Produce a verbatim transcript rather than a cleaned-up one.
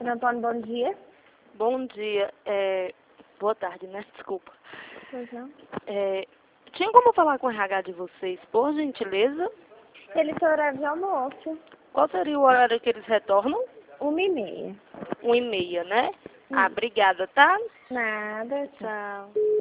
Doutor Antônio, bom dia. Bom dia. É... Boa tarde, né? Desculpa. Pois não. É... Tinha como falar com o R H de vocês, por gentileza? Ele tem horário de almoço. Qual seria o horário que eles retornam? Uma e meia. Um e meia, né? Hum. Ah, obrigada, tá? Nada. Tchau. Tchau.